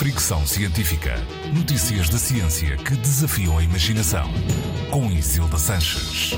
Fricção Científica. Notícias da ciência que desafiam a imaginação. Com Isilda Sanches.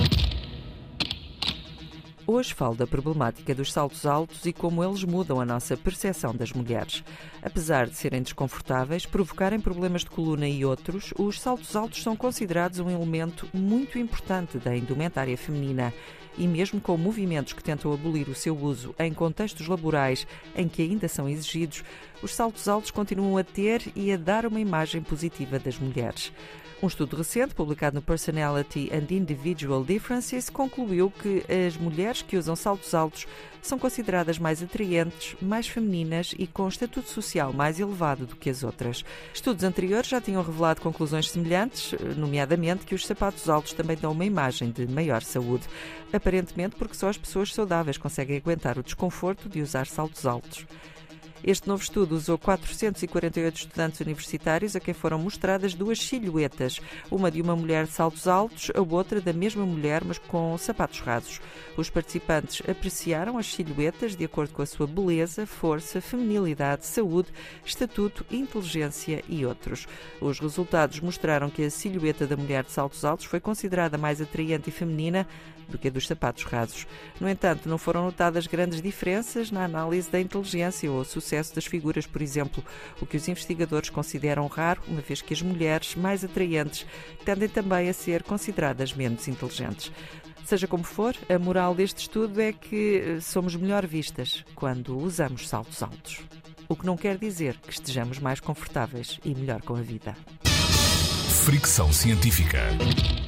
Hoje falo da problemática dos saltos altos e como eles mudam a nossa percepção das mulheres. Apesar de serem desconfortáveis, provocarem problemas de coluna e outros, os saltos altos são considerados um elemento muito importante da indumentária feminina. E mesmo com movimentos que tentam abolir o seu uso em contextos laborais em que ainda são exigidos, os saltos altos continuam a ter e a dar uma imagem positiva das mulheres. Um estudo recente, publicado no Personality and Individual Differences, concluiu que as mulheres que usam saltos altos são consideradas mais atraentes, mais femininas e com estatuto social mais elevado do que as outras. Estudos anteriores já tinham revelado conclusões semelhantes, nomeadamente que os sapatos altos também dão uma imagem de maior saúde, aparentemente porque só as pessoas saudáveis conseguem aguentar o desconforto de usar saltos altos. Este novo estudo usou 448 estudantes universitários a quem foram mostradas duas silhuetas, uma de uma mulher de saltos altos, a outra da mesma mulher, mas com sapatos rasos. Os participantes apreciaram as silhuetas de acordo com a sua beleza, força, feminilidade, saúde, estatuto, inteligência e outros. Os resultados mostraram que a silhueta da mulher de saltos altos foi considerada mais atraente e feminina do que a dos sapatos rasos. No entanto, não foram notadas grandes diferenças na análise da inteligência ou sucesso das figuras, por exemplo, o que os investigadores consideram raro, uma vez que as mulheres mais atraentes tendem também a ser consideradas menos inteligentes. Seja como for, a moral deste estudo é que somos melhor vistas quando usamos saltos altos. O que não quer dizer que estejamos mais confortáveis e melhor com a vida. Fricção Científica.